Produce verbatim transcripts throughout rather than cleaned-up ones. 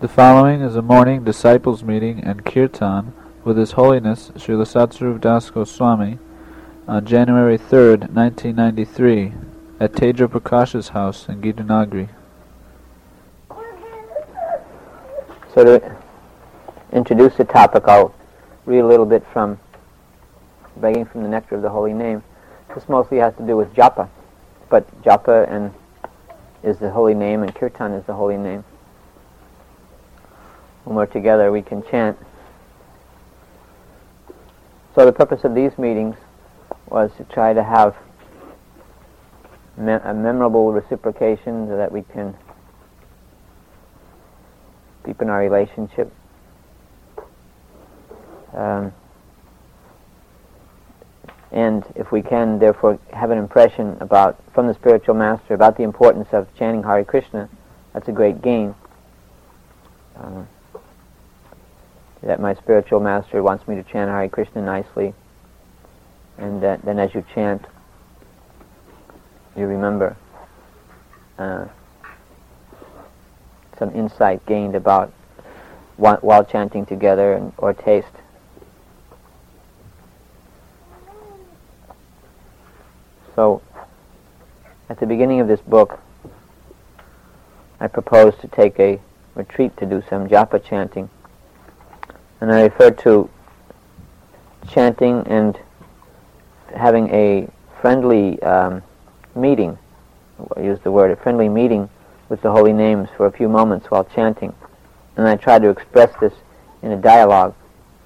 The following is a morning disciples meeting and kirtan with His Holiness Srila Satsvarup Das Goswami on January third, nineteen ninety-three, at Tejra Prakash's house in Gitanagri. So to introduce the topic, I'll read a little bit from, begging from the Nectar of the Holy Name. This mostly has to do with japa, but japa and is the holy name and kirtan is the holy name. When we're together, we can chant. So the purpose of these meetings was to try to have me- a memorable reciprocation so that we can deepen our relationship. Um, and if we can, therefore, have an impression about, from the spiritual master, about the importance of chanting Hare Krishna, that's a great gain. Uh, that my spiritual master wants me to chant Hare Krishna nicely, and that then as you chant, you remember uh, some insight gained about while, while chanting together, and, or taste. So, at the beginning of this book, I propose to take a retreat to do some japa chanting. And I refer to chanting and having a friendly um, meeting, I use the word, a friendly meeting with the holy names for a few moments while chanting. And I try to express this in a dialogue.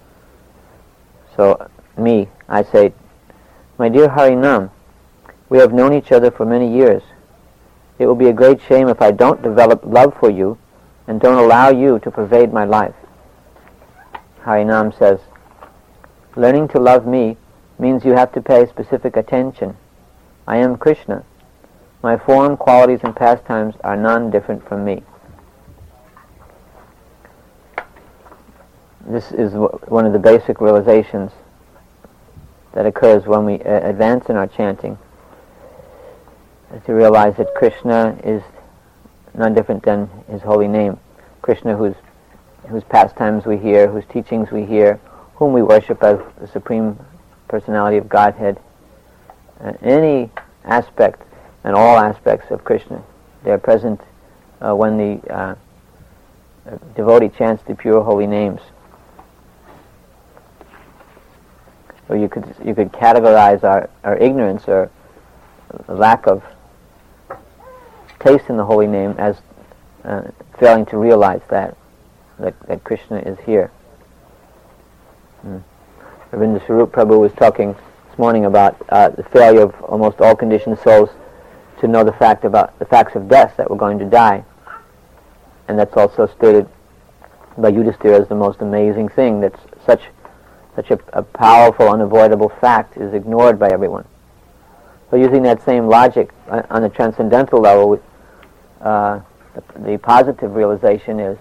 So, me, I say, "My dear Harinam, we have known each other for many years. It will be a great shame if I don't develop love for you and don't allow you to pervade my life." Harinam says, "Learning to love me means you have to pay specific attention. I am Krishna. My form, qualities, and pastimes are none different from me." This is w- one of the basic realizations that occurs when we uh, advance in our chanting, to realize that Krishna is none different than His holy name. Krishna, whose whose pastimes we hear, whose teachings we hear, whom we worship as the Supreme Personality of Godhead. Uh, any aspect and all aspects of Krishna, they are present uh, when the uh, devotee chants the pure holy names. Or you could you could categorize our, our ignorance or lack of taste in the holy name as uh, failing to realize that. That, that Krishna is here. Hmm. Ravinda Swarup Prabhu was talking this morning about uh, the failure of almost all conditioned souls to know the fact about the facts of death, that we're going to die, and that's also stated by Yudhisthira as the most amazing thing. That such such a, a powerful, unavoidable fact is ignored by everyone. So, using that same logic uh, on a transcendental level, uh, the, the positive realization is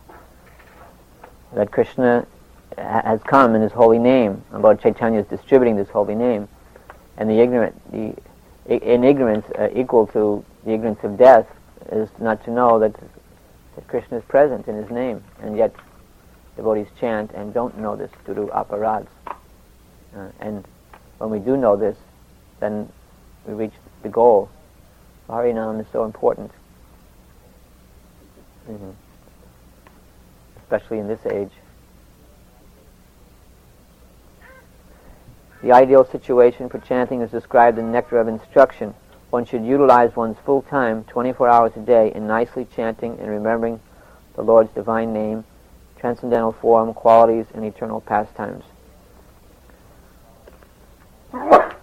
that Krishna ha- has come in His holy name. Lord Chaitanya is distributing this holy name, and the ignorant, the I- in ignorance uh, equal to the ignorance of death, is not to know that, that Krishna is present in His name, and yet devotees chant and don't know this due to aparads. Uh, and when we do know this, then we reach the goal. Harinam is so important. Mm-hmm. Especially in this age. The ideal situation for chanting is described in Nectar of Instruction. One should utilize one's full time, twenty-four hours a day, in nicely chanting and remembering the Lord's divine name, transcendental form, qualities, and eternal pastimes. Srila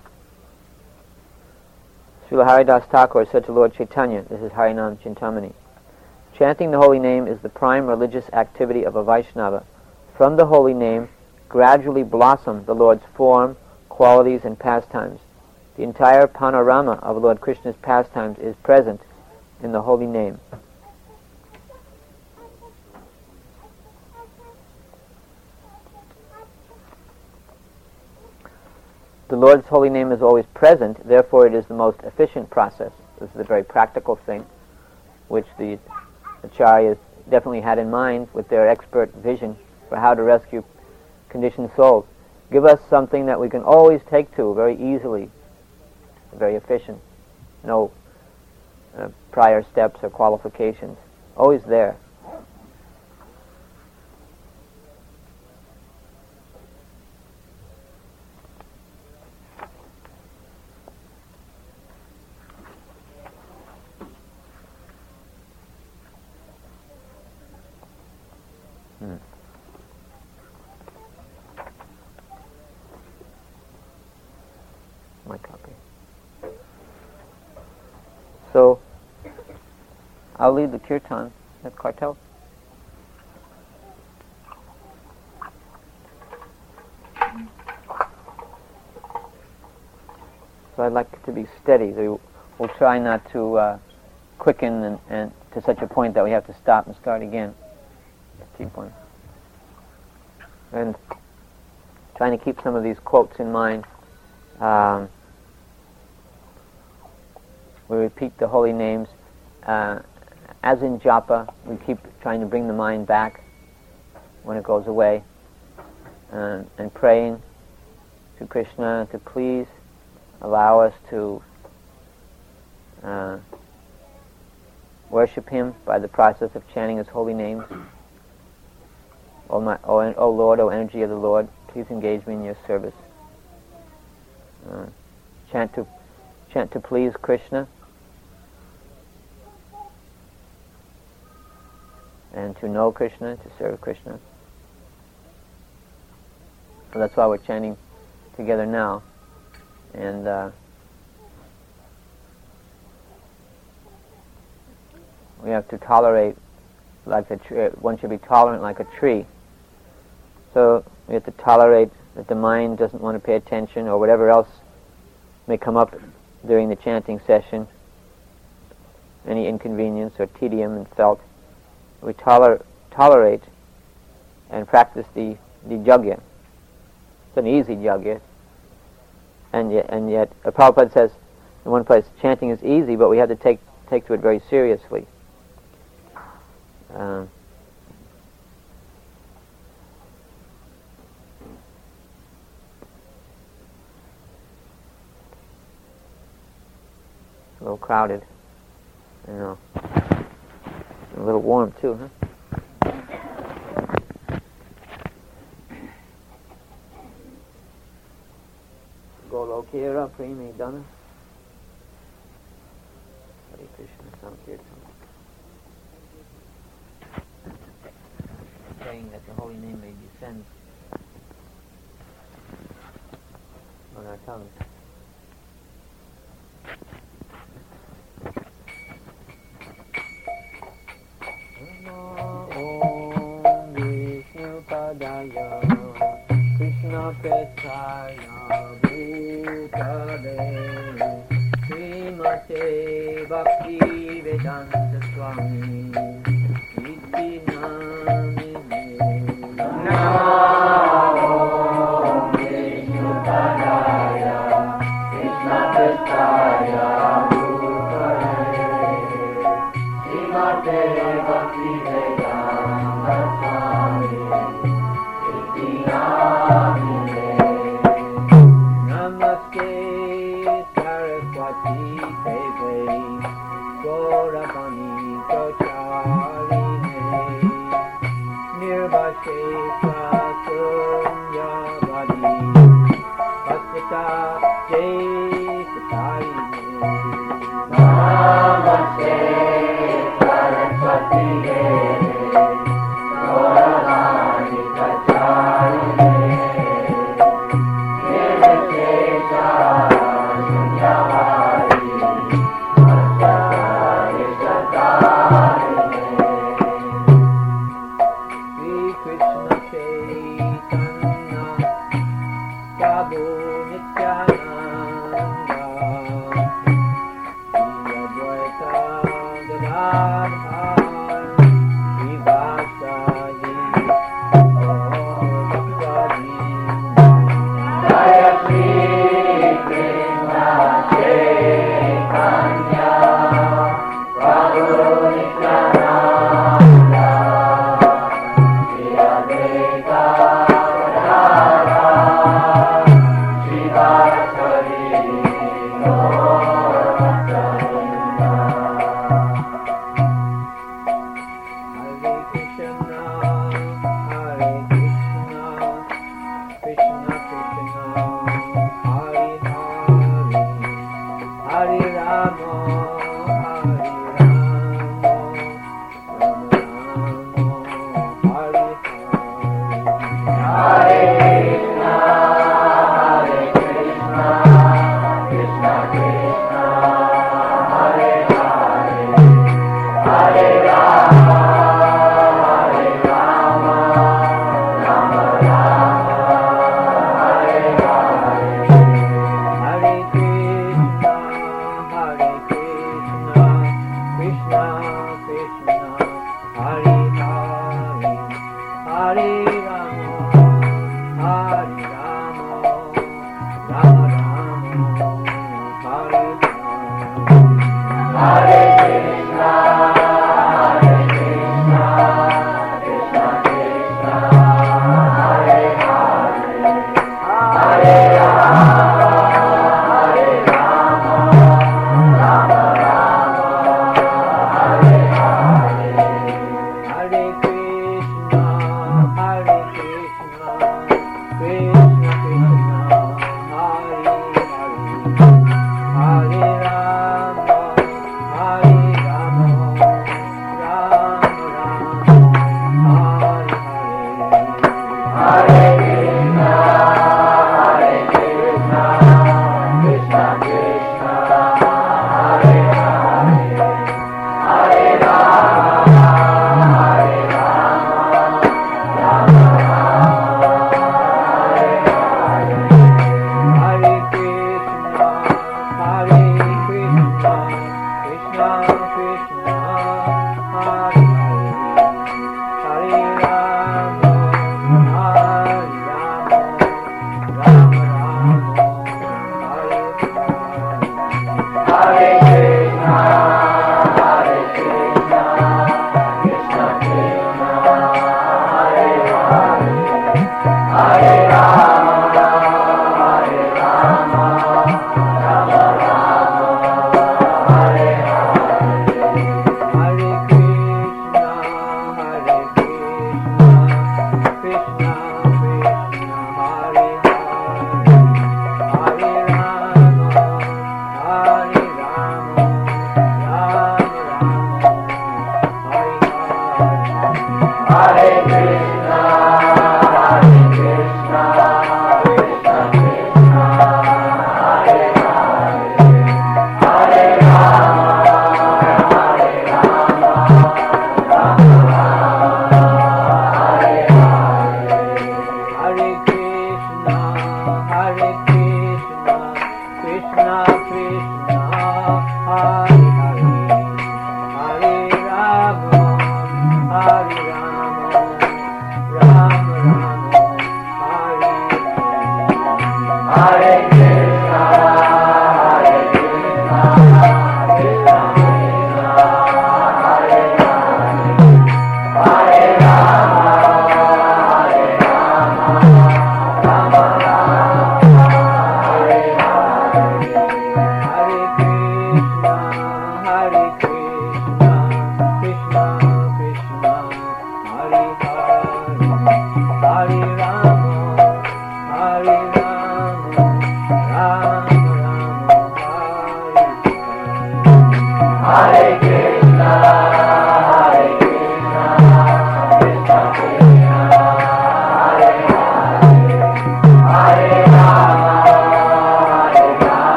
Haridas Thakur said to Lord Chaitanya, this is Harinam Chintamani, "Chanting the holy name is the prime religious activity of a Vaishnava. From the holy name gradually blossom the Lord's form, qualities, and pastimes. The entire panorama of Lord Krishna's pastimes is present in the holy name." The Lord's holy name is always present, therefore it is the most efficient process. This is a very practical thing, which the Acharya definitely had in mind with their expert vision for how to rescue conditioned souls. Give us something that we can always take to very easily, very efficient, no uh, prior steps or qualifications, always there. Hmm. My copy. So, I'll lead the kirtan at Kartel. So I'd like it to be steady. So we'll try not to uh, quicken and, and to such a point that we have to stop and start again. Keep on. And trying to keep some of these quotes in mind. Um, we repeat the holy names. Uh, as in japa, we keep trying to bring the mind back when it goes away. Uh, and praying to Krishna to please allow us to uh, worship Him by the process of chanting His holy names. O, my, o, o Lord, O energy of the Lord, please engage me in your service. Uh, chant to chant to please Krishna and to know Krishna, to serve Krishna. So that's why we're chanting together now. And uh, we have to tolerate, like the tree. One should be tolerant like a tree. So we have to tolerate that the mind doesn't want to pay attention or whatever else may come up during the chanting session, any inconvenience or tedium and felt. We toler- tolerate and practice the, the yajna. It's an easy yajna. And yet, and yet uh, Prabhupada says in one place, chanting is easy, but we have to take, take to it very seriously. Um, A little crowded, you know. A little warm too, huh? Golokera Premi Dana. Hare Krishna Sankirtan. Praying that the holy name may descend on our tongues. Om Vishnu Padaya Krishna Prestaya Bhutale Srimate Bhakti Vedanta Swami Iti Namine Namo Om Vishnu Padaya Krishna Prestaya Bhutale Srimate Bhakti Vedanta Swami Iti Namine Namaste Saraswati Deve Gauravani Pracharine Nirvashesha Sunyavadi Bhaskata Jaisatarine Namaste Saraswati Deve Gauravani Pracharine Nirvashesha Sunyavadi Bhaskata Jaisatarine Sri Krishna Chaitanya Prabhu Nityananda Sri Advaita Gadadhar Srivasadi Gaur Bhaktavinda Jaya Sri Krishna Chaitanya Prabhu Nityananda Hare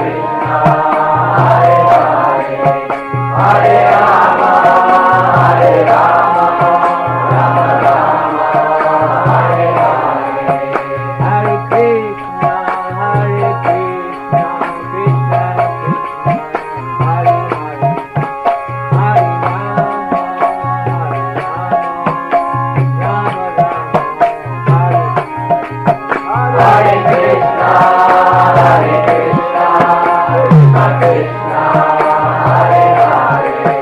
Krishna, Hare Hare,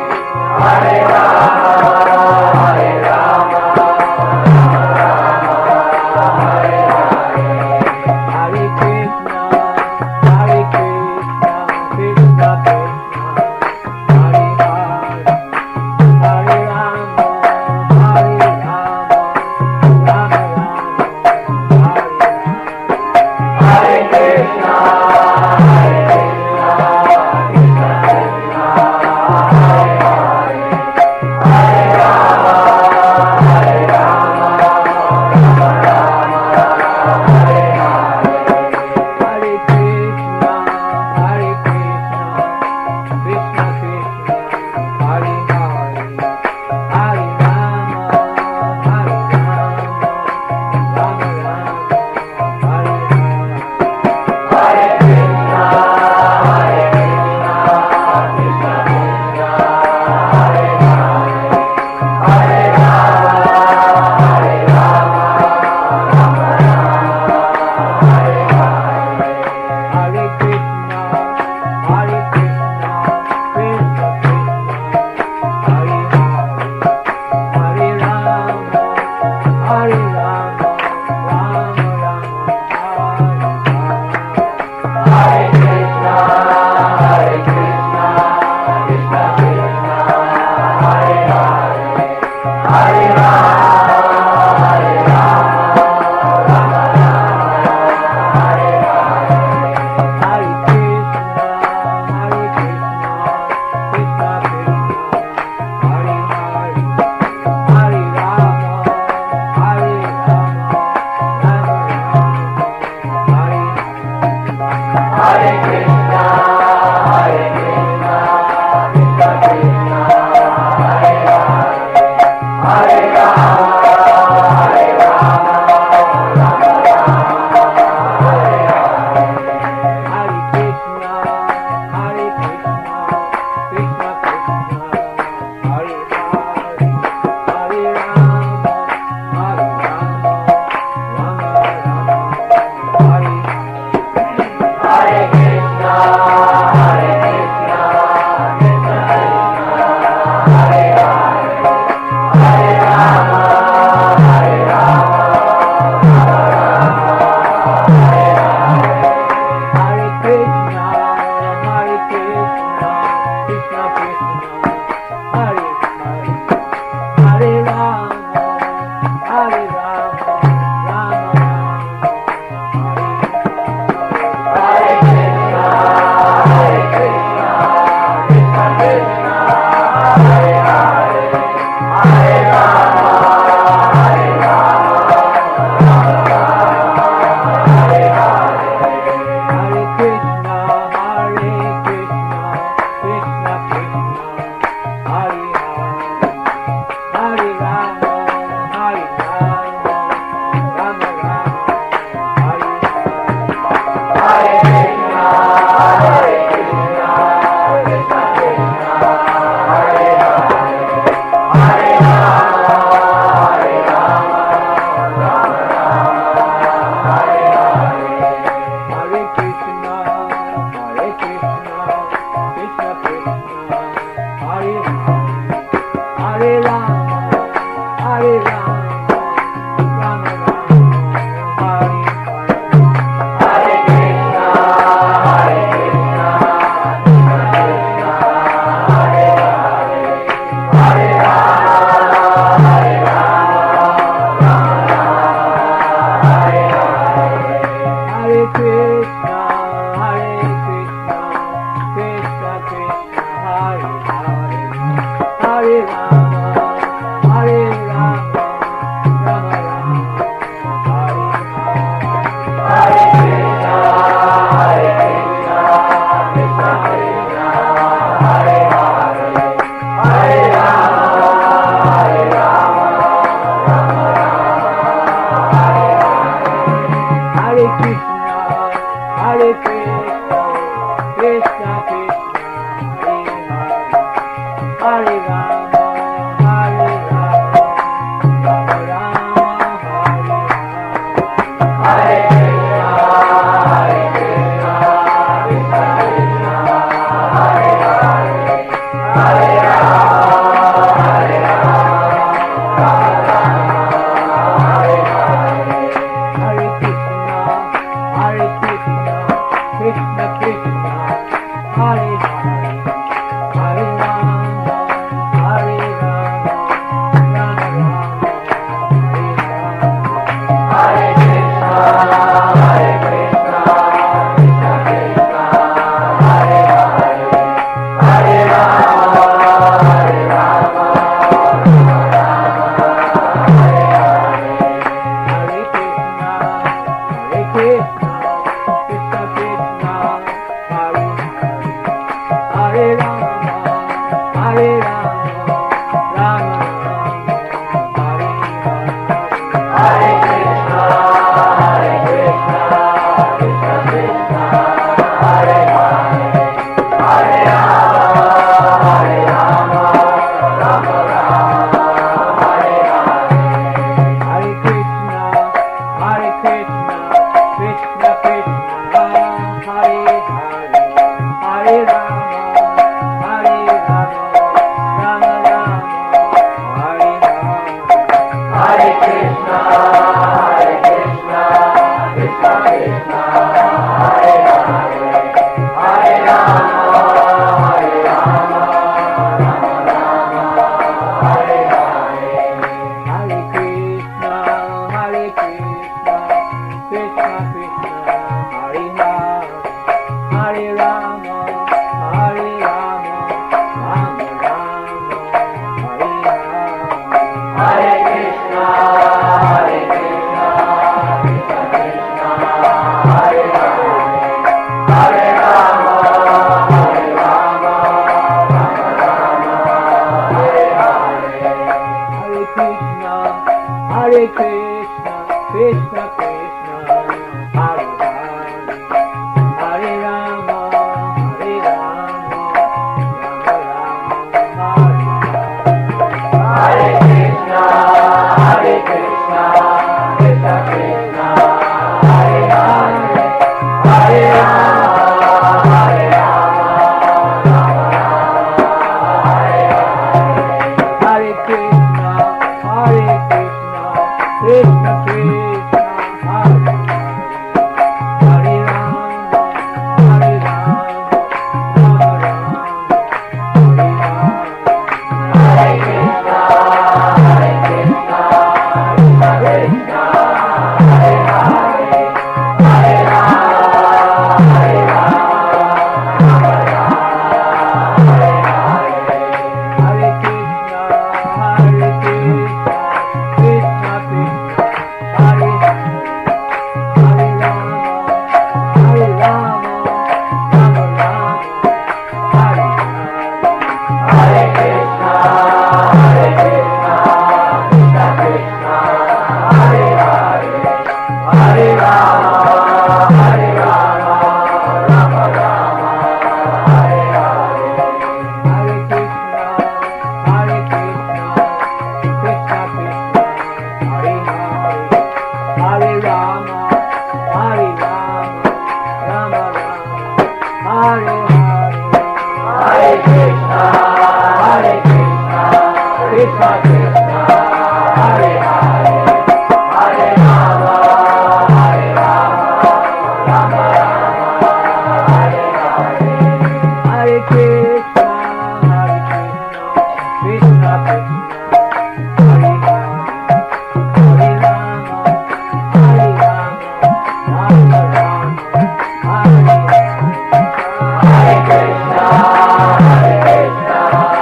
Hare Krishna,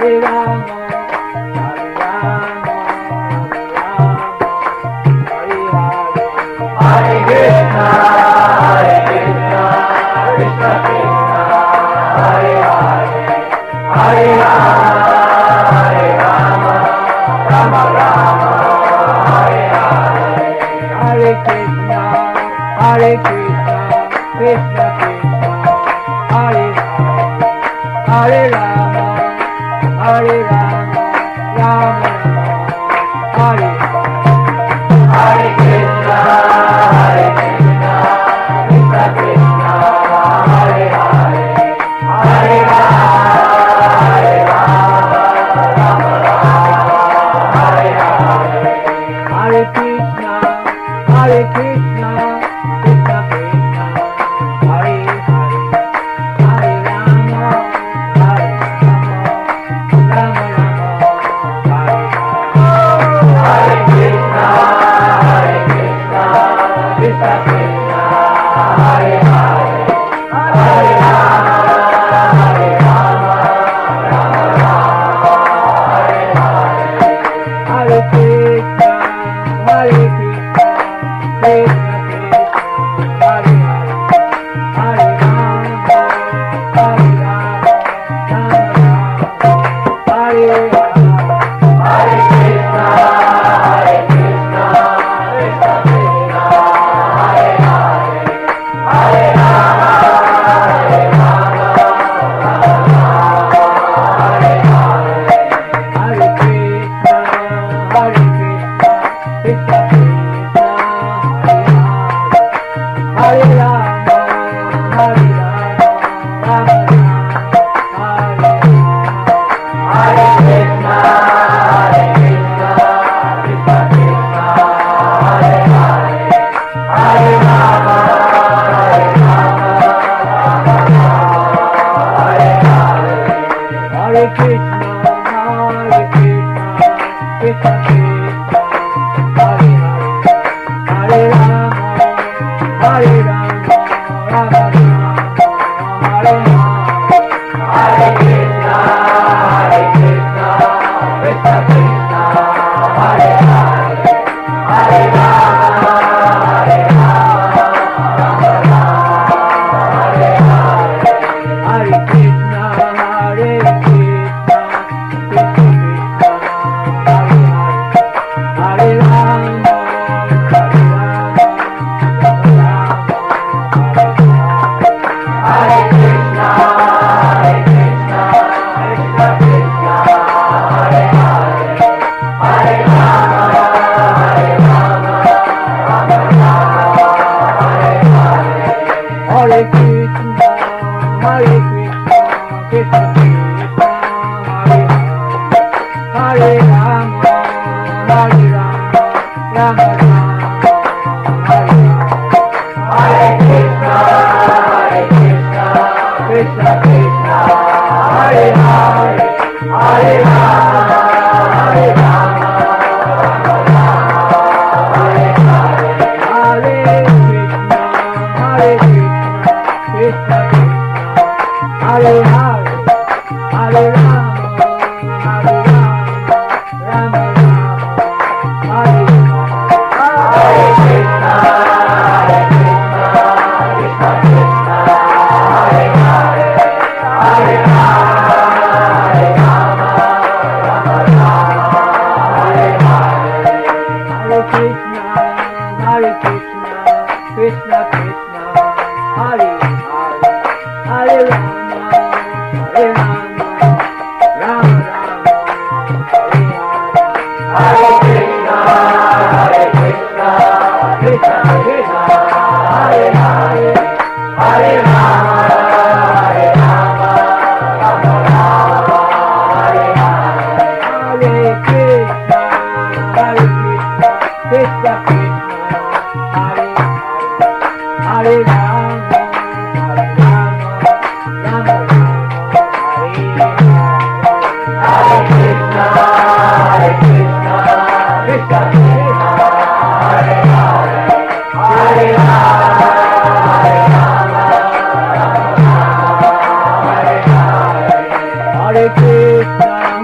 Krishna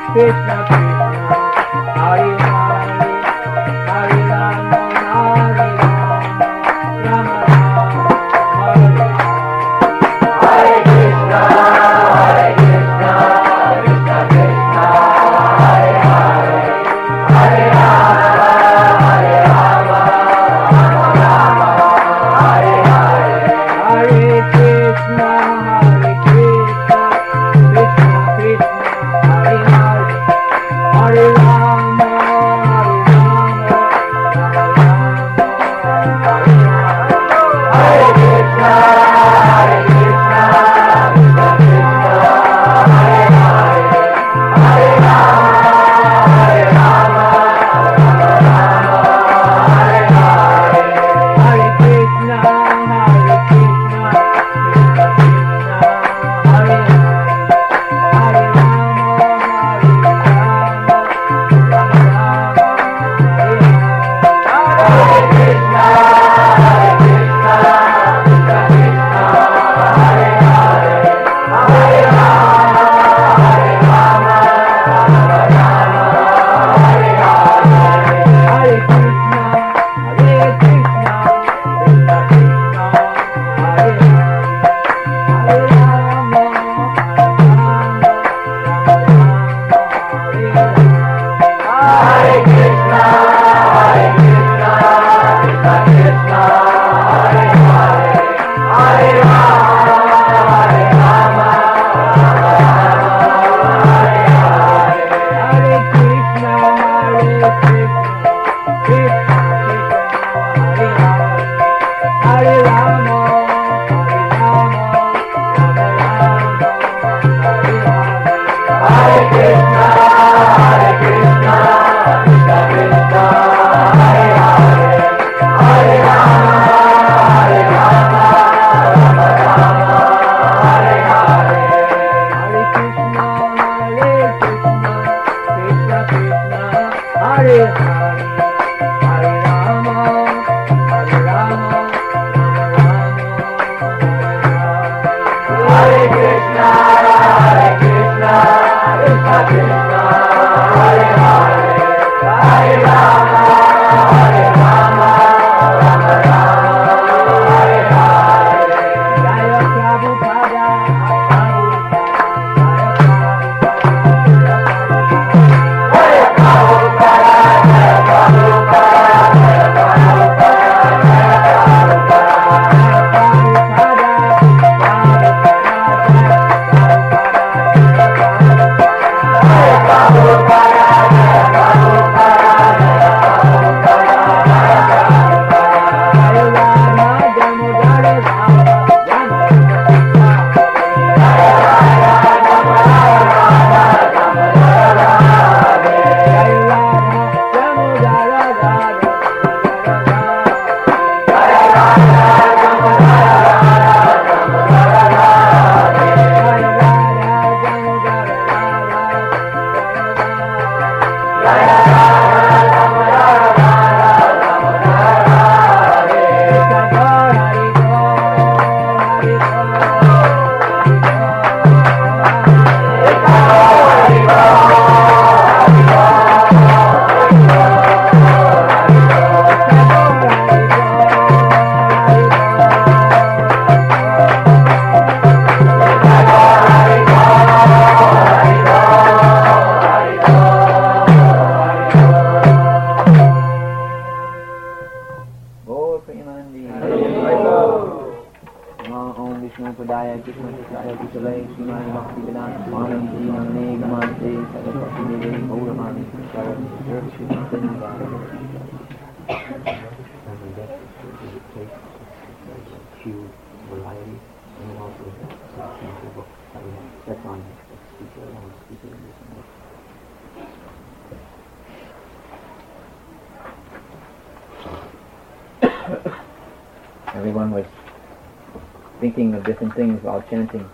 Everyone was thinking of different things while chanting.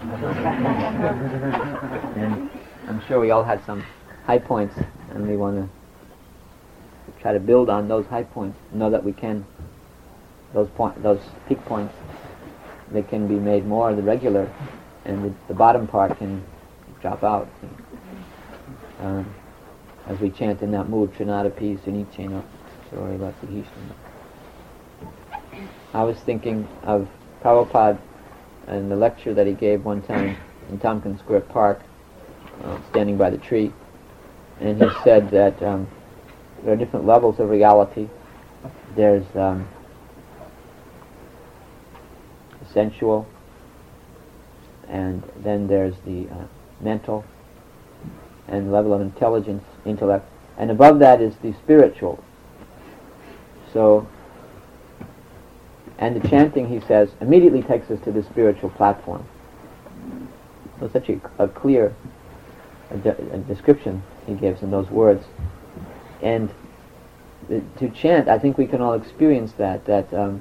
And I'm sure we all had some high points, and we want to try to build on those high points. Know that we can, those point, those peak points, they can be made more the regular, and the, the bottom part can drop out. um, as we chant in that mood, Trinadapi Sunichena Soreva Sihishna. I was thinking of Prabhupada and the lecture that he gave one time in Tompkins Square Park, uh, standing by the tree, and he said that um, there are different levels of reality. There's um, sensual, and then there's the uh, mental, and the level of intelligence, intellect, and above that is the spiritual. So, and the chanting, he says, immediately takes us to the spiritual platform. So such a, a clear a de- a description he gives in those words. And the, to chant, I think we can all experience that, that um,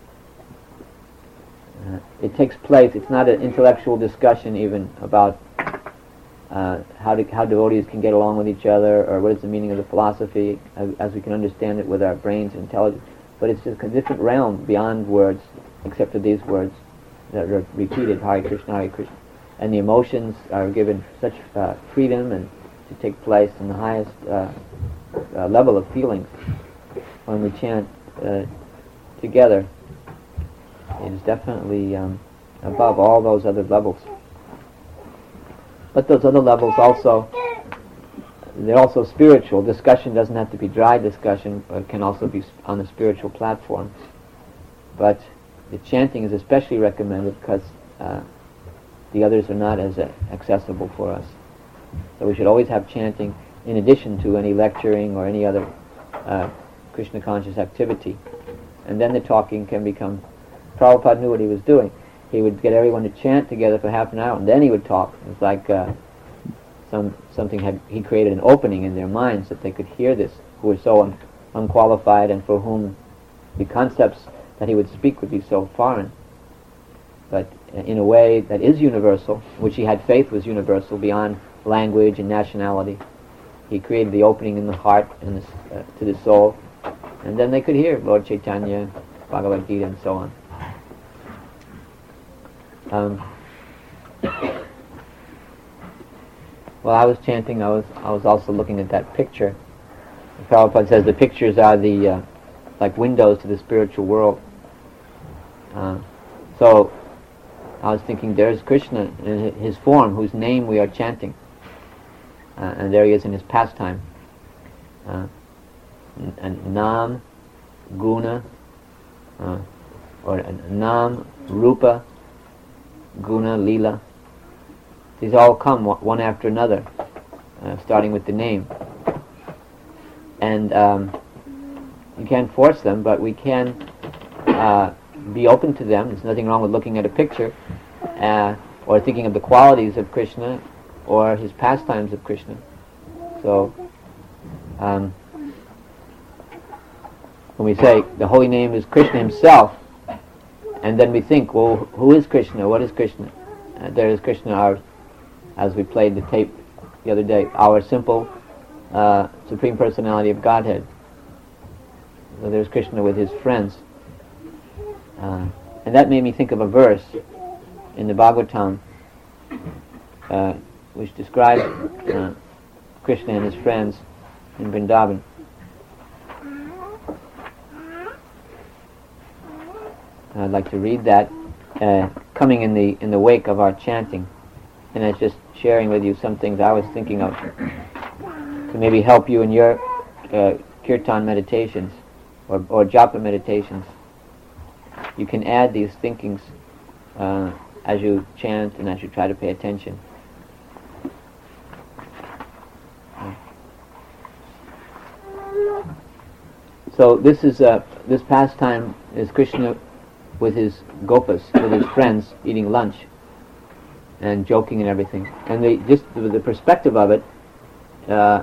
uh, it takes place. It's not an intellectual discussion even about uh, how, to, how devotees can get along with each other, or what is the meaning of the philosophy as, as we can understand it with our brains and intelligence. But it's just a different realm beyond words, except for these words that are repeated, Hare Krishna, Hare Krishna. And the emotions are given such uh, freedom and to take place in the highest uh, uh, level of feelings when we chant uh, together. It is definitely um, above all those other levels. But those other levels also, they're also spiritual. Discussion doesn't have to be dry discussion, but it can also be on a spiritual platform. But the chanting is especially recommended because uh, the others are not as uh, accessible for us. So we should always have chanting in addition to any lecturing or any other uh, Krishna conscious activity. And then the talking can become... Prabhupada knew what he was doing. He would get everyone to chant together for half an hour, and then he would talk. It was like uh, some something had... He created an opening in their minds that they could hear this, who were so un- unqualified and for whom the concepts that he would speak would be so foreign. But in a way that is universal, which he had faith was universal beyond language and nationality. He created the opening in the heart and the, uh, to the soul, and then they could hear Lord Chaitanya, Bhagavad Gita, and so on. Um, while I was chanting, I was I was also looking at that picture. Prabhupada says the pictures are the uh, like windows to the spiritual world. Uh, so. I was thinking, there's Krishna in his form, whose name we are chanting. Uh, and there he is in his pastime. Uh, and Nam, Guna, uh, or uh, Nam, Rupa, Guna, Lila. These all come one after another, uh, starting with the name. And um, you can't force them, but we can... Uh, be open to them. There's nothing wrong with looking at a picture uh, or thinking of the qualities of Krishna or his pastimes of Krishna. So um, when we say the holy name is Krishna himself, and then we think, well, who is Krishna? What is Krishna? Uh, there is Krishna, our, as we played the tape the other day, our simple uh, Supreme Personality of Godhead. So there's Krishna with his friends. Uh, and that made me think of a verse in the Bhagavatam uh, which describes uh, Krishna and his friends in Vrindavan. I'd like to read that, uh, coming in the in the wake of our chanting, and it's just sharing with you some things I was thinking of to maybe help you in your uh, kirtan meditations or, or japa meditations. You can add these thinkings uh, as you chant and as you try to pay attention. So this is uh, this pastime is Krishna with his gopas, with his friends, eating lunch and joking and everything. And the just the, the perspective of it, uh,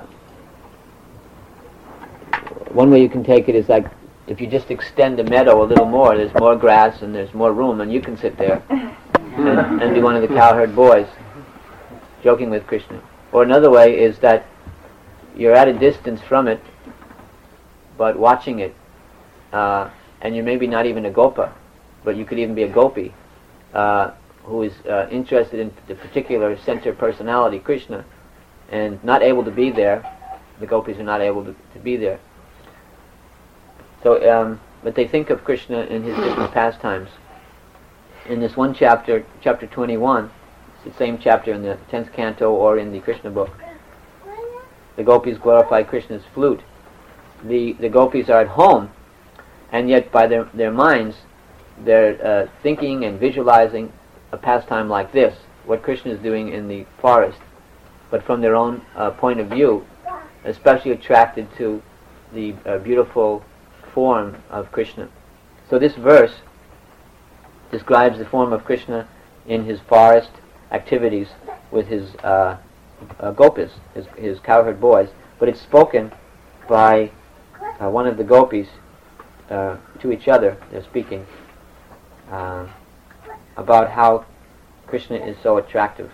one way you can take it is like, if you just extend the meadow a little more, there's more grass and there's more room, and you can sit there and, and be one of the cowherd boys joking with Krishna. Or another way is that you're at a distance from it, but watching it, uh, and you're maybe not even a gopa, but you could even be a gopi, uh, who is uh, interested in the particular center personality, Krishna, and not able to be there. The gopis are not able to, to be there. So, um, but they think of Krishna in his different pastimes. In this one chapter, chapter twenty-one, it's the same chapter in the tenth canto or in the Krishna book, the gopis glorify Krishna's flute. The, the gopis are at home, and yet by their, their minds, they're uh, thinking and visualizing a pastime like this, what Krishna is doing in the forest, but from their own uh, point of view, especially attracted to the uh, beautiful form of Krishna. So this verse describes the form of Krishna in his forest activities with his uh, uh, gopis, his, his cowherd boys, but it's spoken by uh, one of the gopis uh, to each other. They're speaking uh, about how Krishna is so attractive.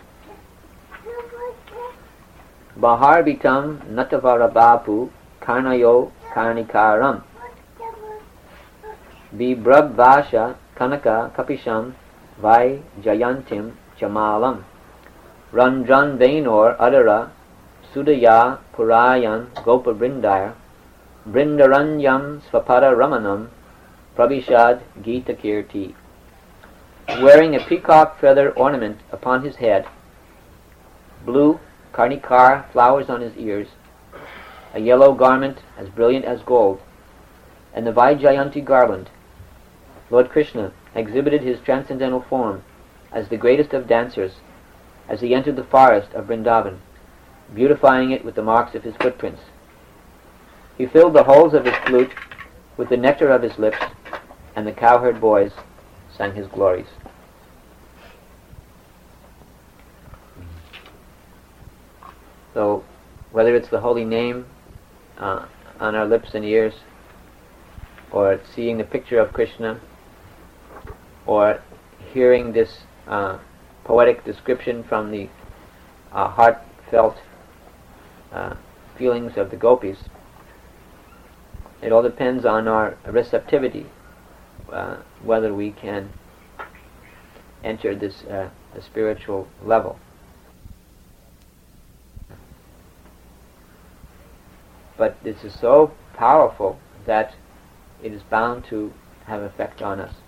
Bahar bitam natavara bapu karnayo karnikaram bibrab vasha kanaka kapisham vai jayantim chamalam randran vainor adara sudaya purayan gopa brindaya brindaranyam svapada ramanam prabhishad gita kirti. Wearing a peacock feather ornament upon his head, blue karnikar flowers on his ears, a yellow garment as brilliant as gold, and the Vaijayanti garland, Lord Krishna exhibited his transcendental form as the greatest of dancers as he entered the forest of Vrindavan, beautifying it with the marks of his footprints. He filled the holes of his flute with the nectar of his lips, and the cowherd boys sang his glories. So, whether it's the holy name uh, on our lips and ears, or seeing the picture of Krishna, or hearing this uh, poetic description from the uh, heartfelt uh, feelings of the gopis, it all depends on our receptivity, uh, whether we can enter this uh, spiritual level. But this is so powerful that it is bound to have effect on us.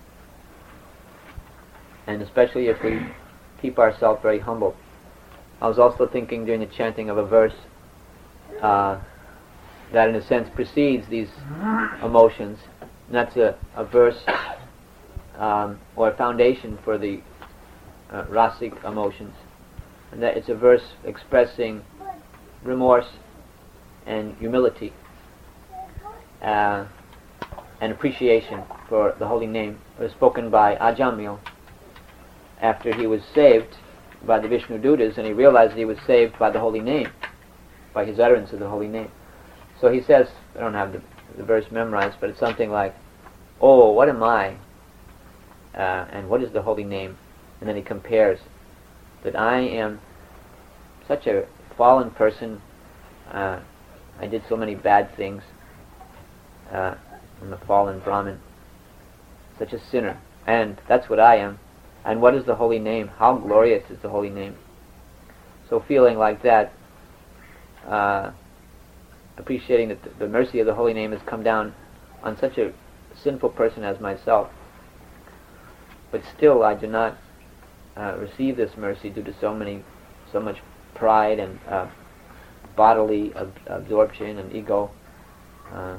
And especially if we keep ourselves very humble. I was also thinking during the chanting of a verse uh, that in a sense precedes these emotions. And that's a, a verse um, or a foundation for the uh, rasic emotions. And that it's a verse expressing remorse and humility uh, and appreciation for the holy name. It was spoken by Ajamil after he was saved by the Vishnu Dutas, and he realized he was saved by the holy name, by his utterance of the holy name. So he says, I don't have the, the verse memorized, but it's something like, oh, what am I? Uh, and what is the holy name? And then he compares that I am such a fallen person. Uh, I did so many bad things. Uh, I'm a fallen Brahmin, such a sinner. And that's what I am. And what is the holy name? How glorious is the holy name? So feeling like that, uh, appreciating that the, the mercy of the holy name has come down on such a sinful person as myself. But still I do not uh, receive this mercy due to so many, so much pride and uh, bodily ab- absorption and ego. Uh,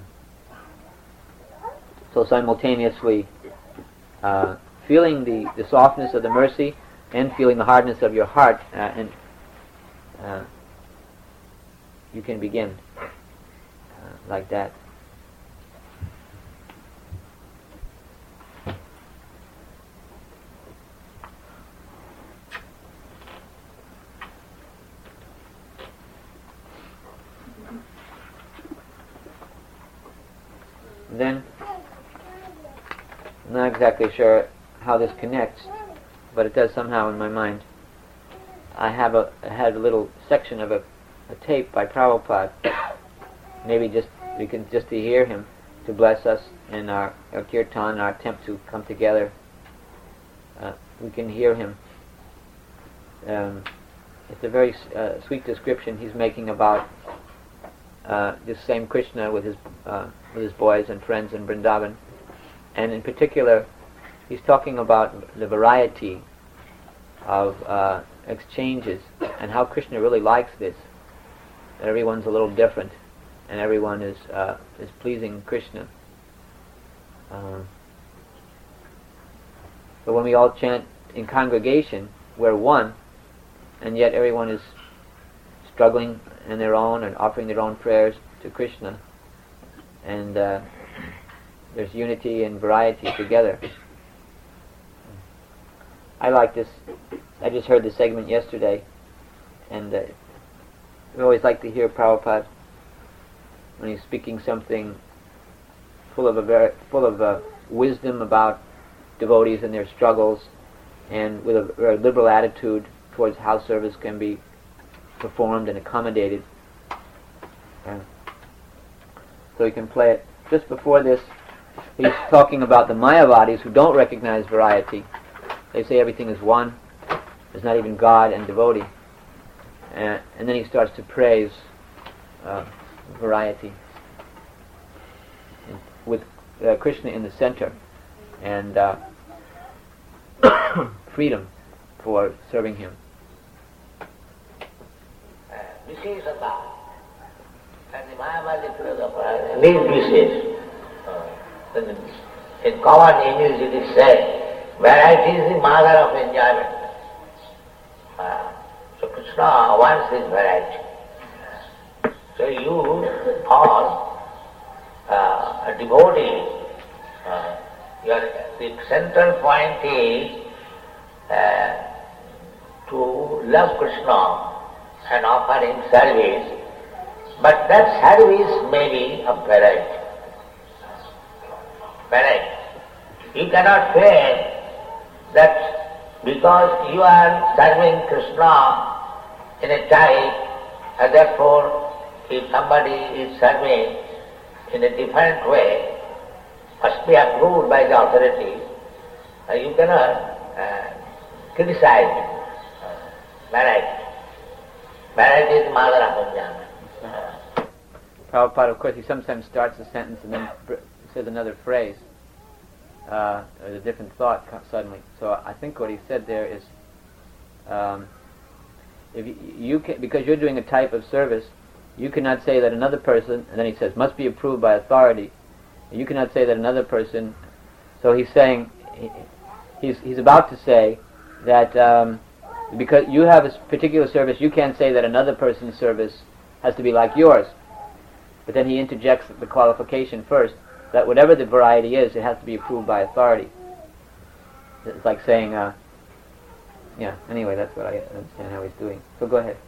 so simultaneously uh, feeling the, the softness of the mercy and feeling the hardness of your heart, uh, and uh, you can begin uh, like that. Then, I'm not exactly sure how this connects, but it does somehow in my mind. I have a I had a little section of a, a tape by Prabhupada. Maybe just we can just to hear him to bless us in our, our kirtan, our attempt to come together. Uh, we can hear him um, it's a very uh, sweet description he's making about uh, this same Krishna with his uh, with his boys and friends in Vrindavan, and in particular, he's talking about the variety of uh, exchanges and how Krishna really likes this. That everyone's a little different, and everyone is uh, is pleasing Krishna. Uh, so when we all chant in congregation, we're one, and yet everyone is struggling in their own and offering their own prayers to Krishna, and uh, there's unity and variety together. I like this. I just heard the segment yesterday, and uh, we always like to hear Prabhupada when he's speaking something full of a very, full of uh, wisdom about devotees and their struggles, and with a very liberal attitude towards how service can be performed and accommodated. Uh, so you can play it. Just before this, he's talking about the Mayavadis who don't recognize variety. They say everything is one. There's not even God and devotee. Uh, and then he starts to praise uh, variety, with uh, Krishna in the center, and uh, freedom for serving him. Visheshata and the Mayavadi philosopher need Vishesh. In common English it is said, variety is the mother of enjoyment. Uh, so Krishna wants this variety. So you all, uh, a devotee, uh, your, the central point is uh, to love Krishna and offer him service, but that service may be of variety. Variety. You cannot say that because you are serving Krishna in a type, and therefore if somebody is serving in a different way, must be approved by the authorities, uh, you cannot uh, criticize uh, variety. Variety is the mother of enjoyment. Uh, Prabhupada, of course, he sometimes starts a sentence and then br- says another phrase. Uh, there's a different thought co- suddenly. So I think what he said there is, um, if you, you can, because you're doing a type of service, you cannot say that another person, and then he says, must be approved by authority. You cannot say that another person, so he's saying, he, he's he's about to say that um, because you have a particular service, you can't say that another person's service has to be like yours. But then he interjects the qualification first, that whatever the variety is, it has to be approved by authority. It's like saying, uh, yeah, anyway, that's what I understand how he's doing. So go ahead.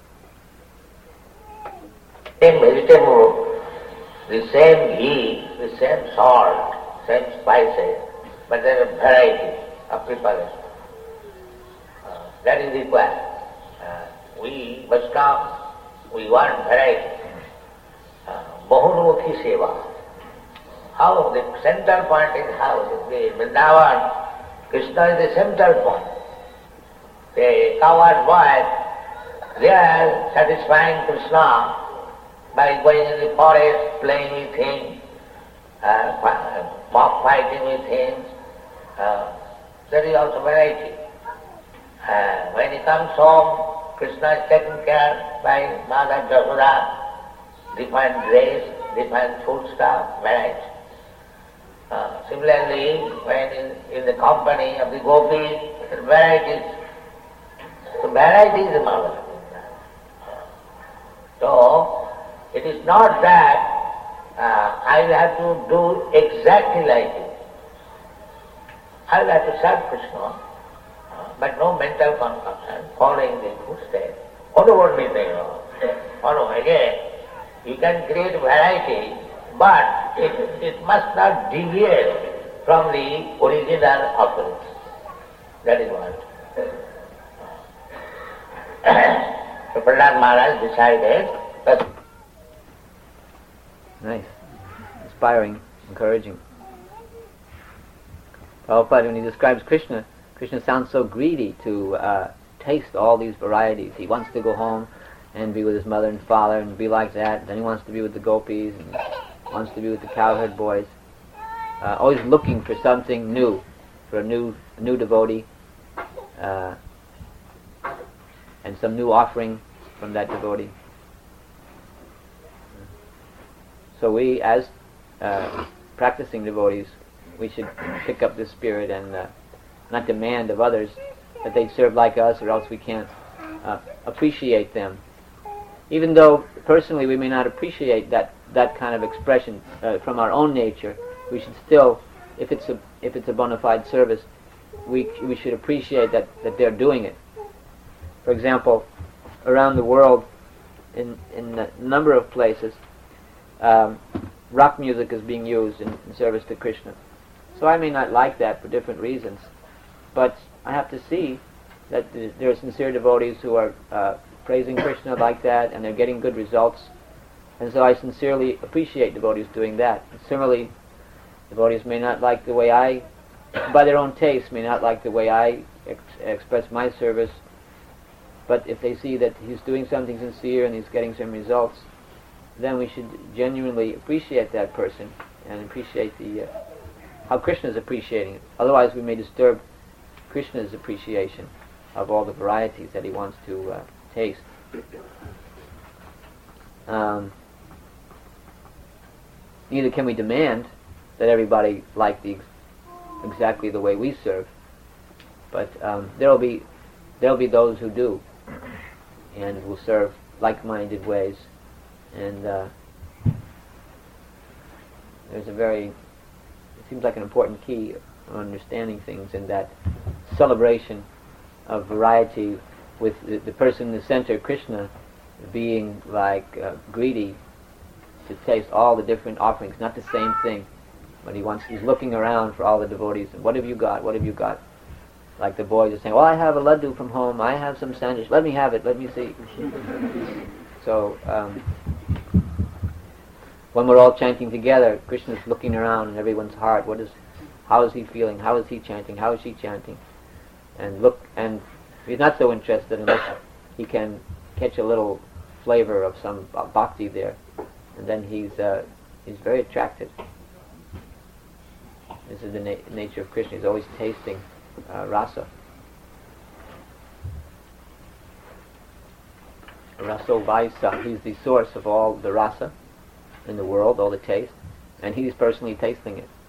Same vegetable, the same ghee, the same salt, same spices, but there are varieties of preparation. Uh, that is required. Uh, we must come, we want variety. Uh, Bahunmukhi seva. How the central point is how the Vrindavan, Krishna is the central point. The cowherd boys, they are satisfying Krishna by going in the forest, playing with him, uh, mock fighting with him. Uh, there is also variety. Uh, when he comes home, Krishna is taken care by Mother Jasoda, different dress, different food stuff, variety. Uh, similarly, when in, in the company of the gopis, varieties. So variety is the mother. So, it is not that uh, I will have to do exactly like it. I will have to serve Krishna, uh, but no mental consumption, following the footsteps. Follow me there. Follow again. You can create variety, but it, it must not deviate from the original offerings. That is what. So Prahlad Maharaj decided that. Nice. Inspiring, encouraging. Prabhupada, when he describes Krishna, Krishna sounds so greedy to uh, taste all these varieties. He wants to go home and be with his mother and father and be like that. Then he wants to be with the gopis and wants to be with the cowherd boys. Uh, always looking for something new, for a new, a new devotee, uh, and some new offering from that devotee. So we, as uh, practicing devotees, we should pick up this spirit and uh, not demand of others that they serve like us, or else we can't uh, appreciate them. Even though personally we may not appreciate that, that kind of expression uh, from our own nature, we should still, if it's a if it's a bona fide service, we we should appreciate that, that they're doing it. For example, around the world, in in a number of places, um, rock music is being used in, in service to Krishna. So I may not like that for different reasons, but I have to see that th- there are sincere devotees who are uh, praising Krishna like that, and they're getting good results. And so I sincerely appreciate devotees doing that. And similarly, devotees may not like the way I, by their own taste, may not like the way I ex- express my service, but if they see that he's doing something sincere and he's getting some results, then we should genuinely appreciate that person and appreciate the uh, how Krishna is appreciating it. Otherwise we may disturb Krishna's appreciation of all the varieties that he wants to uh, taste. Um, neither can we demand that everybody like the exactly the way we serve, but um, there will be there will be those who do, and will serve like-minded ways. And uh, there's a very, it seems like an important key of understanding things in that celebration of variety, with the, the person in the center, Krishna, being like uh, greedy to taste all the different offerings, not the same thing, but he wants, he's looking around for all the devotees, and what have you got, what have you got? Like the boys are saying, well, I have a laddu from home, I have some sandwich, let me have it, let me see. So, um, when we're all chanting together, Krishna's looking around in everyone's heart. What is, how is he feeling? How is he chanting? How is she chanting? And look, and he's not so interested unless he can catch a little flavor of some bhakti there, and then he's uh, he's very attracted. This is the na- nature of Krishna. He's always tasting uh, rasa. Raso Vaisa. He's the source of all the rasa in the world, all the taste, and he's personally tasting it.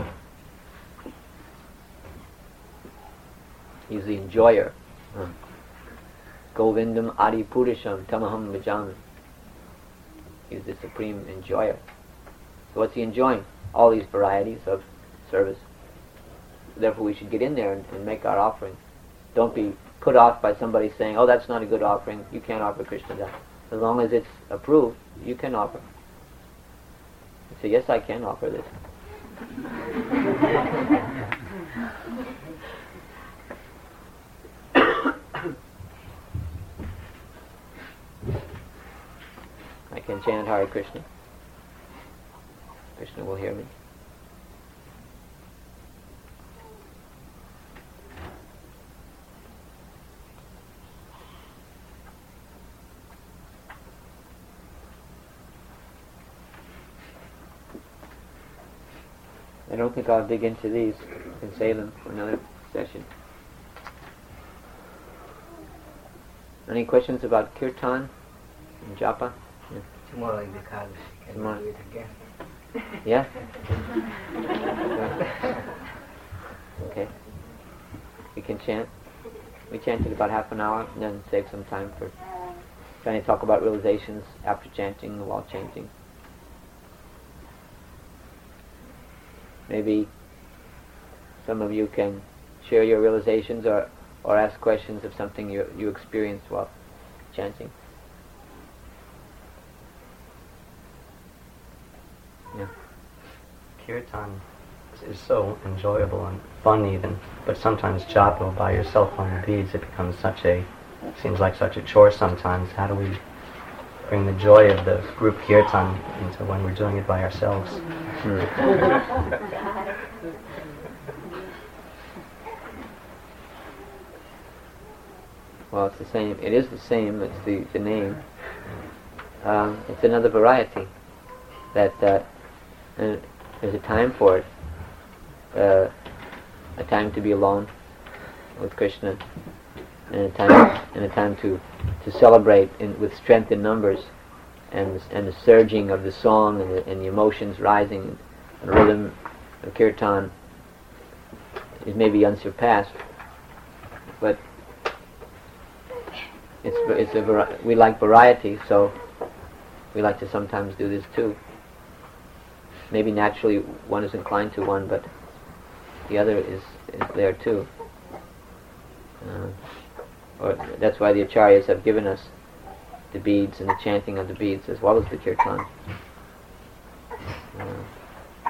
He's the enjoyer. Uh. Govindam Adi Purisham Tamaham Bhajami. He's the supreme enjoyer. So what's he enjoying? All these varieties of service. Therefore we should get in there and, and make our offering. Don't be put off by somebody saying, oh, that's not a good offering, you can't offer Krishna that. As long as it's approved, you can offer. You say, yes, I can offer this. I can chant Hare Krishna. Krishna will hear me. I don't think I'll dig into these. I can save them for another session. Any questions about kirtan and japa? Yeah. Tomorrow in the car, can Tomorrow. do it again. Yeah? Okay. We can chant. We chanted about half an hour and then save some time for trying to talk about realizations after chanting, while chanting. Maybe some of you can share your realizations or, or ask questions of something you you experienced while chanting. Yeah. Kirtan is so enjoyable and fun even, but sometimes japa by yourself on the beads, it becomes such a, seems like such a chore sometimes. How do we bring the joy of the group kirtan into when we're doing it by ourselves? Well, it's the same. It is the same. It's the, the name. Um, it's another variety. That uh, and there's a time for it. Uh, a time to be alone with Krishna, and a time and a time to to celebrate in, with strength in numbers, and the, and the surging of the song and the, and the emotions rising, and the rhythm of kirtan is maybe unsurpassed, but it's it's a vari- we like variety, so we like to sometimes do this too. Maybe naturally one is inclined to one, but the other is, is there too. Uh, or that's why the acharyas have given us the beads and the chanting of the beads as well as the kirtan. Uh,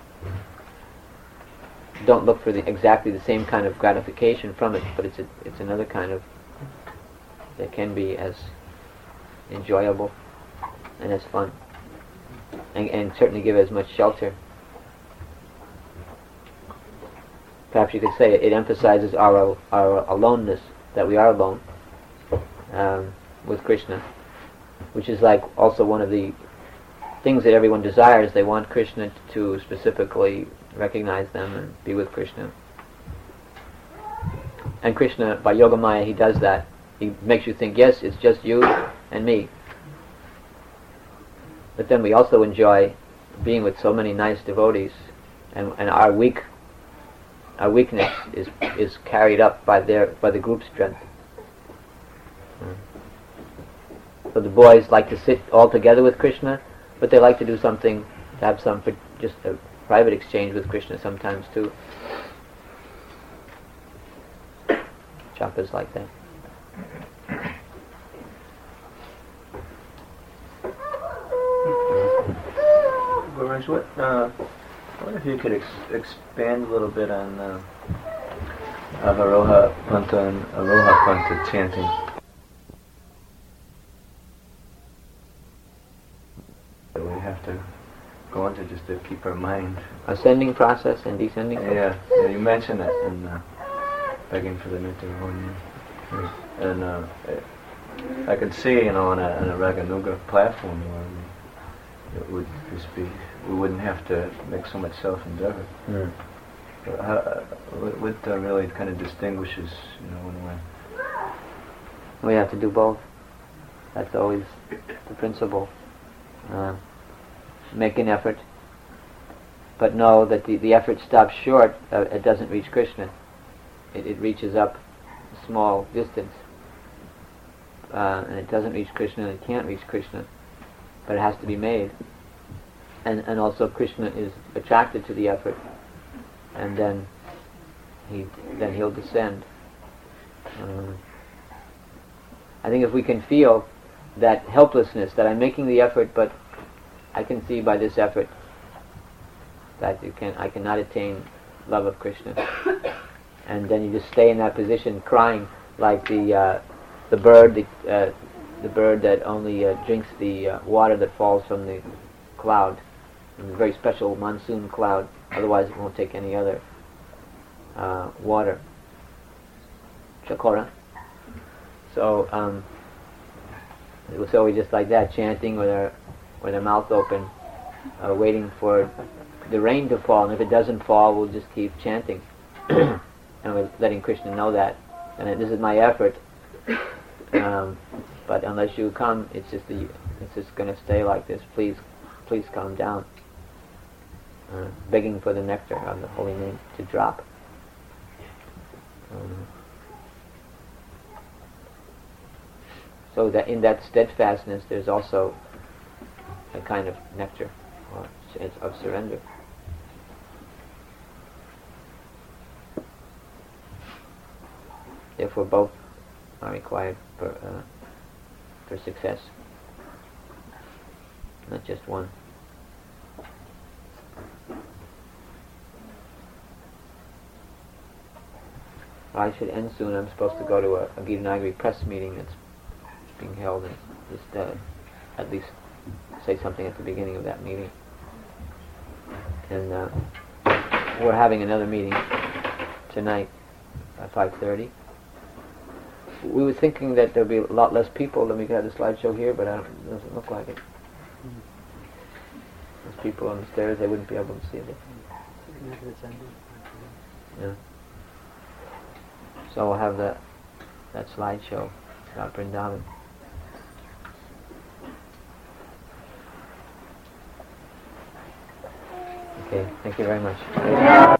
don't look for the, exactly the same kind of gratification from it, but it's a, it's another kind of that can be as enjoyable and as fun, and, and certainly give as much shelter. Perhaps you could say it, it emphasizes our our aloneness, that we are alone um, with Krishna, which is like also one of the things that everyone desires. They want Krishna to specifically recognize them and be with Krishna. And Krishna, by Yogamaya, he does that. He makes you think, yes, it's just you and me. But then we also enjoy being with so many nice devotees, and, and our weak our weakness is is carried up by their by the group strength. So the boys like to sit all together with Krishna, but they like to do something, to have some just a private exchange with Krishna sometimes too. Chapa's like that. Guruj, what, uh, I wonder if you could ex- expand a little bit on uh, Avaroha Panta and Aroha Panta chanting. We have to go into just to keep our mind. Ascending process and descending process? Yeah, yeah, you mentioned that in uh, Begging for the Nitya. And uh, I could see, you know, on a, on a Raganuga platform where we, it would just be, we wouldn't have to make so much self-endeavor. Mm. But how, uh, what, what uh, really kind of distinguishes, you know, when we're... We have to do both. That's always the principle. Uh, make an effort, but know that the, the effort stops short. Uh, it doesn't reach Krishna. It, it reaches up a small distance, uh, and it doesn't reach Krishna. And it can't reach Krishna, but it has to be made. And and also Krishna is attracted to the effort, and then he then he'll descend. Um, I think if we can feel that helplessness, that I'm making the effort, but I can see by this effort that you can I cannot attain love of Krishna, and then you just stay in that position, crying like the uh, the bird, the uh, the bird that only uh, drinks the uh, water that falls from the cloud, from the very special monsoon cloud. Otherwise, it won't take any other uh, water. Chakora. So. Um, It was always just like that, chanting with our with our mouth open, uh, waiting for the rain to fall. And if it doesn't fall, we'll just keep chanting, and we're letting Krishna know that. And that this is my effort. Um, but unless you come, it's just the it's just going to stay like this. Please, please calm down. Uh, begging for the nectar of the holy name to drop. Um, So that in that steadfastness, there's also a kind of nectar, or it's of surrender. Therefore, both are required for uh, for success, not just one. I should end soon. I'm supposed to go to a, a Gitanagari press meeting that's being held, and just uh, at least say something at the beginning of that meeting. And uh, we're having another meeting tonight at five thirty. we were thinking that there'd be a lot less people than we could have the slideshow here, but I don't, it doesn't look like it. There's people on the stairs, they wouldn't be able to see it. Yeah. So we'll have that that slideshow about Vrindavan. Okay, thank you very much.